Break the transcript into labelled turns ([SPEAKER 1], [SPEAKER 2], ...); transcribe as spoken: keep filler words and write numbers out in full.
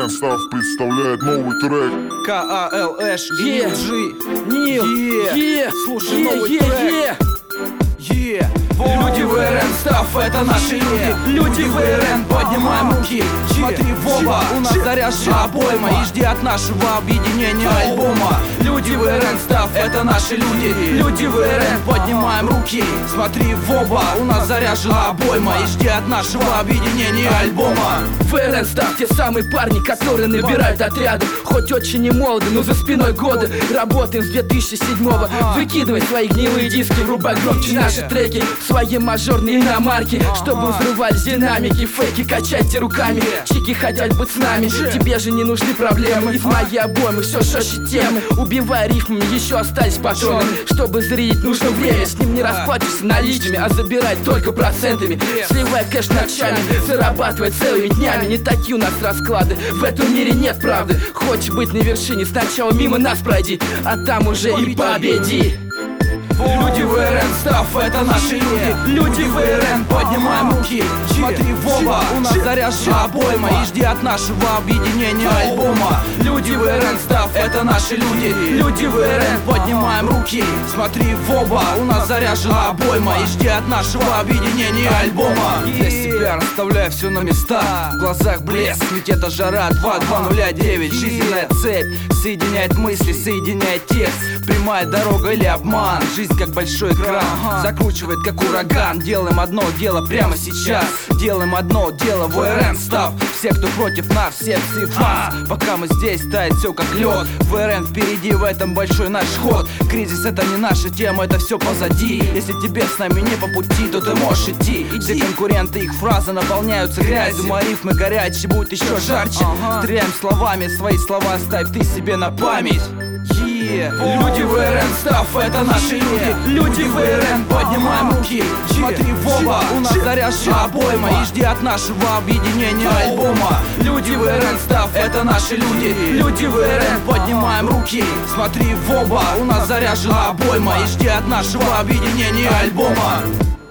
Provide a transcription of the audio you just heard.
[SPEAKER 1] ВРН Став представляет новый трек.
[SPEAKER 2] К А Л Эш и Нил Джи.
[SPEAKER 3] Нил,
[SPEAKER 2] Е, слушай новый
[SPEAKER 3] е,
[SPEAKER 2] трек. Е, люди ВРН Став, это наши люди. Люди ВРН, поднимаем руки. Смотри в оба, у нас заряжена обойма. И жди от нашего объединения альбома. Люди ВРН Став, это наши люди. Люди ВРН, поднимаем руки. Смотри в оба, у нас заряжена обойма. И жди от нашего объединения альбома.
[SPEAKER 3] ВРН Став, те самые парни, которые набирают отряды. Хоть очень и молоды, но за спиной годы. Работаем с две тысячи седьмого. Выкидывай свои гнилые диски, врубай громче наши треки в свои мажорные иномарки, чтобы взрывались динамики, фейки качайте руками. Чики хотят быть с нами, тебе же не нужны проблемы. Из моей обоймы все жестче темы. Убивая рифмами, еще остались патроны. Чтобы зарядить нужно время, с ним не расплатишься наличными, а забирать только процентами. Сливай кэш ночами, зарабатывай целыми днями. Не такие у нас расклады, в этом мире нет правды. Хочешь быть на вершине, сначала мимо нас пройди, а там уже и победи.
[SPEAKER 2] Люди ВРН Став, это наши люди. Люди ВРН, поднимаем руки. Смотри в оба, у нас заряжена обойма. И жди от нашего объединения альбома. Люди ВРН Став, это наши люди. Люди ВРН, поднимаем руки. Смотри в оба, у нас заряжена обойма. И жди от нашего объединения альбома. Для себя расставляю все на места. В глазах блеск, ведь это жара. Два два нуля девять, жизненная цепь соединяет мысли, соединяет текст. Прямая дорога или обман. Жизнь как большой экран, закручивает как ураган. Делаем одно дело прямо сейчас. Делаем одно дело, ВРН Став. Все, кто против нас, все психфан. Пока мы здесь, тает все как лед. ВРН впереди, в этом большой наш ход. Кризис это не наша тема, это все позади. Если тебе с нами не по пути, то ты можешь идти. Все конкуренты, их фразы наполняются грязью. Мои рифмы горячие, будет еще жарче. Стреляем словами, свои слова ставь ты себе на память. Люди ВРН Став, это наши люди. Люди ВРН, поднимаем руки. Смотри в оба, у нас заряжена обойма. И жди от нашего объединения альбома. Люди ВРН Став, это наши люди. Люди ВРН, поднимаем руки. Смотри в оба, у нас заряжена обойма. И жди от нашего объединения альбома.